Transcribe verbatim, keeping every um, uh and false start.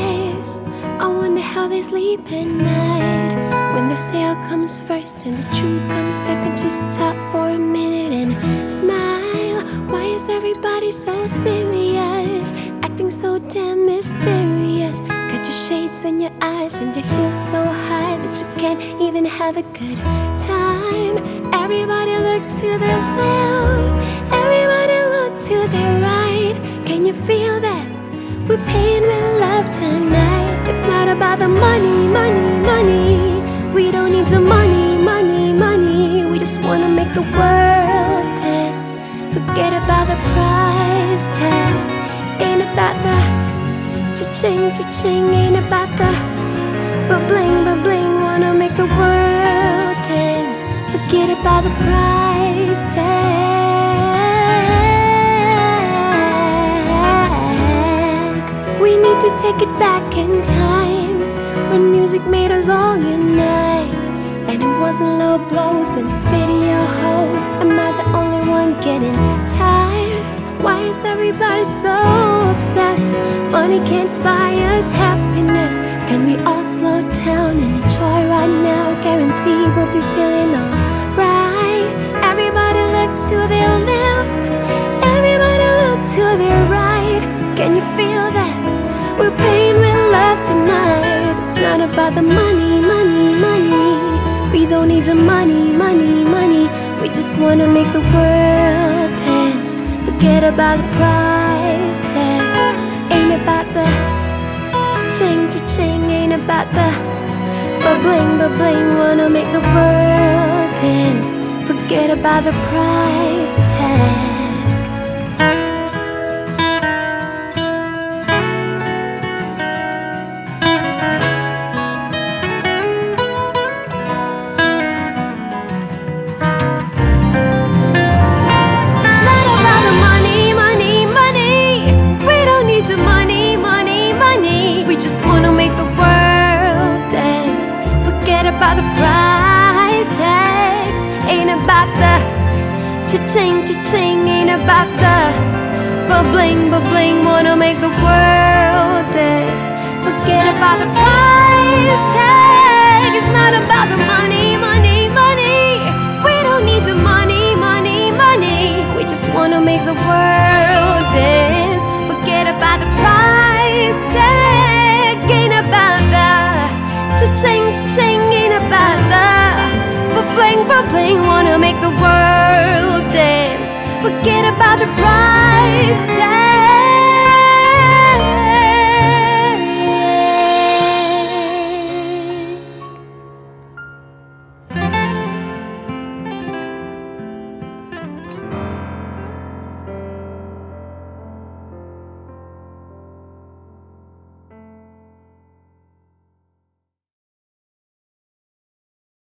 eyes. I wonder how they sleep at night. When the sale comes first and the truth comes second, just stop for a minute and smile. Why is everybody so serious, acting so damn mysterious? Got your shades in your eyes and your heels so high that you can't even have a good time. Everybody look to the left, everybody look to the right. Can you feel that? We're paying with love tonight. It's not about the money, money, money. We don't need your money, money, money. We just wanna make the world dance. Forget about the price tag. Ain't about the cha-ching, cha-ching. Ain't about the ba-bling, ba-bling. Wanna make the world dance. Forget about the price tag. We need to take it back in time, when music made us all unite. And it wasn't low blows and video hoes. Am I the only one getting tired? Why is everybody so obsessed? Money can't buy us happiness. Can we all slow down and enjoy right now? Guarantee we'll be feeling alright. Everybody look to their left, everybody look to their right. Can you feel that? We're paying with love tonight. It's not about the money, money, money. We don't need your money, money, money. We just wanna make the world dance. Forget about the price tag. Ain't about the cha-ching, cha-ching. Ain't about the ba-bling, ba-bling. Wanna make the world dance. Forget about the price tag. About the price tag. Ain't about the cha-ching, cha-ching. Ain't about the ba-bling, ba-bling. Wanna make the world dance. Forget about the price tag. It's not about the money, money, money. We don't need your money, money, money. We just wanna make the world dance. Forget about the price tag.